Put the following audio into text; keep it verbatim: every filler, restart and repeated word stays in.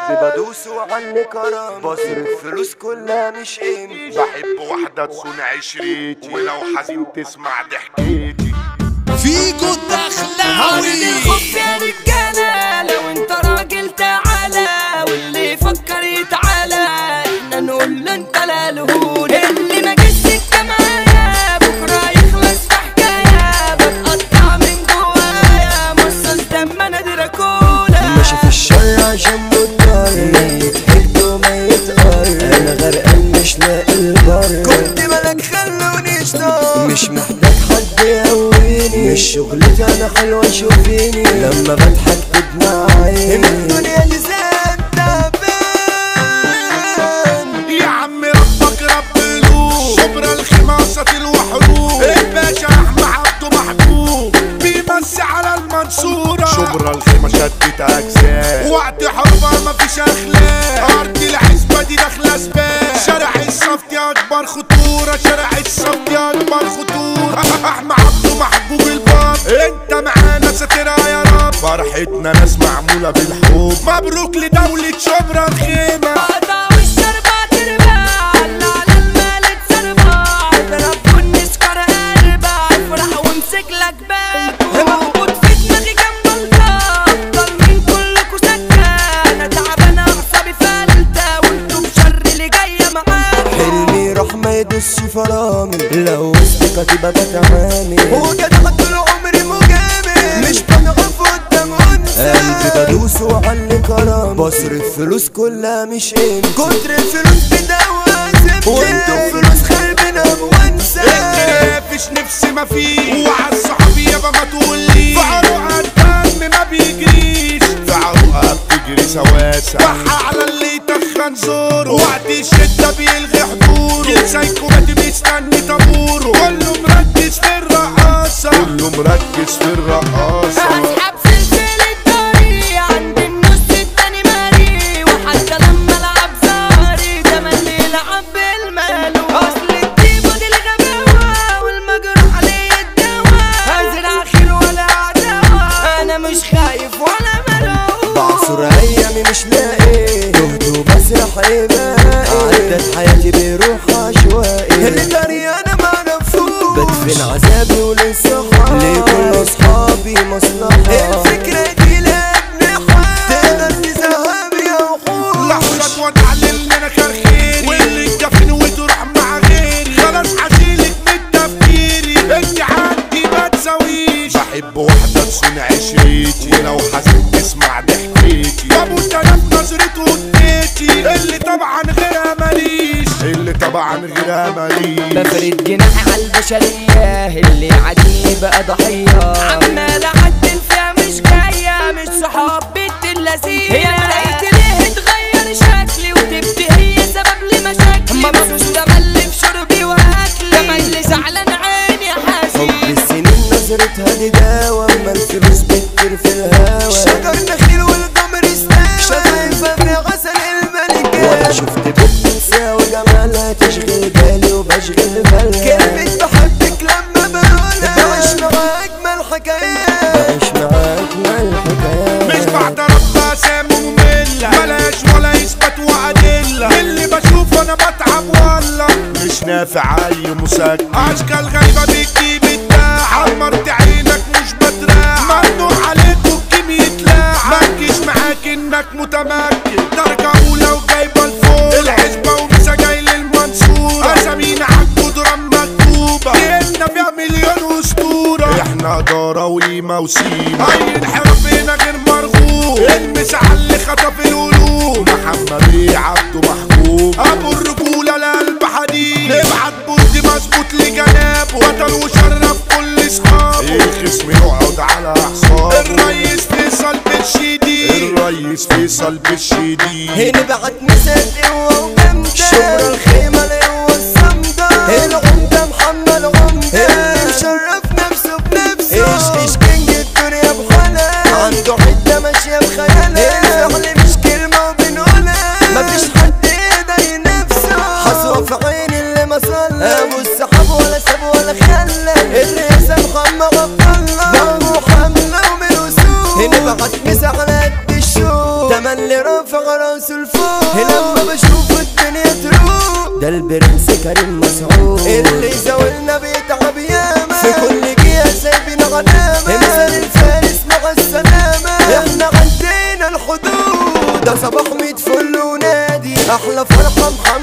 بدوس وعلي كرم، بصرف فلوس كلها مش قيمتي، بحب واحدة تصون عشرتي، ولو حزين تسمع ضحكتي. فيكو الدخلاوي الخف يا رجالة، لو انت راجل تعالى، واللي يفكر يتعالى احنا نقول له انت لالهون. اللي ما جاش سكة معايا بكرة يخلص في حكاية، بتقطع من جوايا مصاص دم انا دراكولا. ماشي في الشارع عشان مضطر، ميت حكت وميت قر، انا غرقان مش لاقي البر، كنت ملك خلوني اشتاق، مش محتاج حد يقويني، مش شغلتي انا حلوة شوفيني، لما بضحك بدمع عيني الدنيا لسان تعبان. يا عم ربك رب قلوب، شبرا الخماسة الوحروب، الباشا احمد عبده محبوب بيمسي على المنصورة. شبرا الخيمة شدت اجزاء، وقت حربة مفيش اخلاق، ارض العزبة دي داخلة سباق، شارع الصفتي اكبر خطورة، شارع الصفتي اكبر خطورة. احمد عبده محبوب الباب، انت معانا ساترها يا رب، فرحتنا ناس معمولة بالحب، مبروك لدولة شبرا الخيمة. قطع والشربة تربع، على على المال اتسربع، اضرب والنسكر اربع، افرح وامسك لك باكو، موجود في دماغي جنب الطاق، افضل من كلكوا سكة، انا تعبانة اعصابي فلتة، وانتوا بشر اللي جاية معاكوا. حلمي راح ما يدوسش فرامل، لو وسط كتيبة بتعامل، وجدع طول عمري مجامل، مش بنقف قدام انثى، قلبي بدوس وعلي كرم، بصرف فلوس كلها مش قيمتي، كتر الفلوس بدوا زبدة، وانتوا فلوس خربنا وانسى. مفيش نفسي ما فيه، وعلى الصحاب يابا ما تقوليش، في عروقها الدم ما بيجريش، في عروقها بتجري سواسة، بحى على اللي يتخن زوره، وقت الشدة بيلغي حضوره، السايكوباتي بيستني طابوره، كله مركز في الرقاصة، كله مركز في الرقاصة. هسحب سلسلة داري عند النص التاني ماري، وحتى لما العب زاري تملي لعب بالمالو، اصل الطيبة دي الغباوة والمجروح عليه الدوا، هزرع خير ولا عداوة، انا مش خايف ولا ملوم، بعصر ايامي مش لاقي جهد وبسرح ايباقي، عدت حياتي بروح عشوائي، اللي داري انا معرفوش، بدفن عذابي وللصحاب، ليه كل اصحابي مصلحة، الفكرة دي لابن حال، تقدر تذهب يا وحوش، لحظة وتعلل لنا خير، واللي تجفن وتروح مع غيري، خلاص هشيلك من تفكيري، انت عندي ما تساويش، بحب واحدة تصون عشرتي، ولو حزين تسمع ضحكتي، بموت انا في نظرته وديتي، اللي طبعا غيرها ماليش، اللي طبعا غيرها ماليش. بفرد جناحي على البشرية، اللي عادي بقى ضحية، عمال اعدل فيها مش جاية، مش صحاب بنت اللذيذة، هي لقيت ليه اتغير شكلي، وتبدي هي سبب لمشاكلي، مبسوط تملي في شربي واكلي، تملي زعلان عيني حزين، حب السنين نظرتها دي داوى، اما الفلوس بتطير في الهوا، شجر نخيل والقمر استوى، شفايفها في عسل الملكة، وانا شفت بنت تساوي جمالها، تشغل بالي وبشغل بالها، كلمة بحبك لما بقولها، بعيش مع اجمل حكايات، بعيش مع اجمل حكايات، مش بعترف بأسامي مملة، بلاش ولا يثبت وأدلة، اللي بشوفه أنا بتعب والله، مش نافع أي مساك، أشكال غريبة بتجيب الداع، عمرت عينك مش بتراع، ممنوع عليك الجيم يتلاع، متجيش معاك إنك متمكن، درجة أولى وجايبة الفوق، الحسبة ومسا جاي للمنصورة، أسامينا عالجدران مكتوبة، جيلنا فيها مليون أسطورة، إحنا إدارة وليمة وسيمة، أي انحراف هنا غير مرغوب، المساحة اللي خطف القلوب، محمد بيه عبده محبوب، أبو الرجولة لقلب حديد، نبعت بوردي مظبوط لجنابه، وطن وشرف كل صحابه، الخصم يقعد على أعصابه، الريس فيصل بالشديد، الريس فيصل بالشديد، هنا بعت مسات قوة وجامدة، شبرا الخيمة القوة الصمدة، العمدة محمد عمدة، اللي مشرف نفسه بنفسه، ايش ايش كينج الدنيا بحالها، عنده حتة ماشية بخيالها، الفعل مش كلمة وبنقولها، مفيش حد يقدر ينافسه، حصوة في عين اللي ما صلى، ابو السحاب ولا ساب ولا خلى، الرئاسة محمد عبد الله، ضربه حملة ومن وسوق، هنا بعت مسا على قد الشوق، انا اللي رافع راسه لفوق لما بشوف الدنيا تروق. ده البرنس كريم مسعود اللي زاولنا بيتعب ياما في كل جهة سايبين غنامة. مثال الفارس مع السلامة احنا عدينا الحدود. ده صباح ميت فل ونادي احلى فرحة محمد